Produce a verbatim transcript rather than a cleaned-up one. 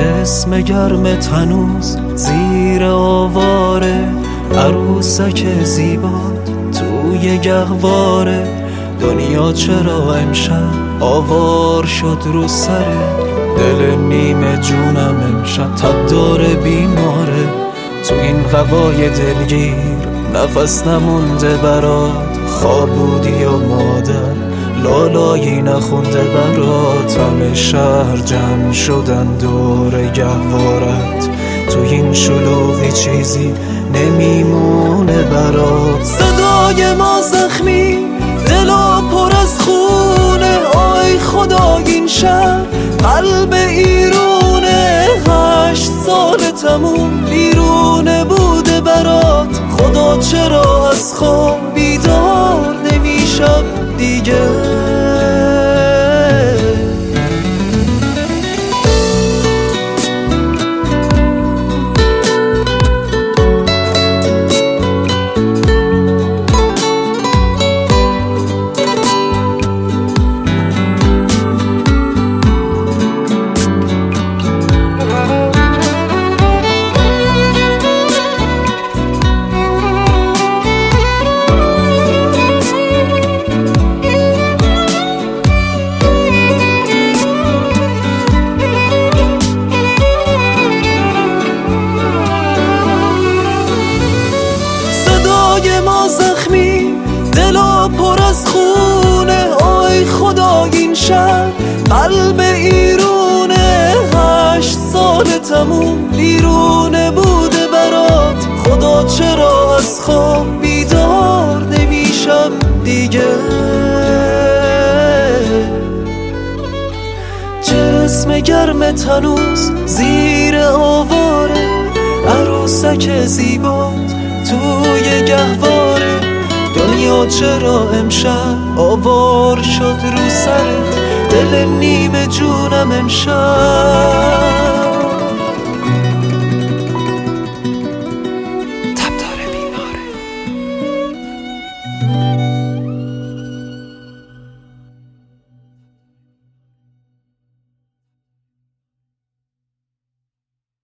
جسم گرم تنوز زیر آواره، عروسک زیبات توی گهواره. دنیا چرا امشب آوار شد رو سره، دل نیمه جونم امشب تب داره بیماره. تو این هوای دلگیر نفس نمونده برات، خواب بودی و مادر لالایی نخونده برات. همه شهر جمع شدن دور گهوارت، تو این شلوغی چیزی نمیمونه برات. صدای ما زخمی، دلا پر از خونه، آی خدا این شهر قلب ایرونه. هشت سال تموم بیرونه بوده برات، خدا چرا از خواب بیدار نمیشم دیگه. ما زخمی، دلا پر از خونه، آی خدا این شهر قلب ایرونه. هشت سال تموم بیرونه بوده برات، خدا چرا از خواب بیدار نمیشم دیگه. جسم گرم تنوز زیر آواره، عروسک زیبات توی گهواره. دنیا چرا امشب آوار شد رو سرت، دل نیمه جونم امشب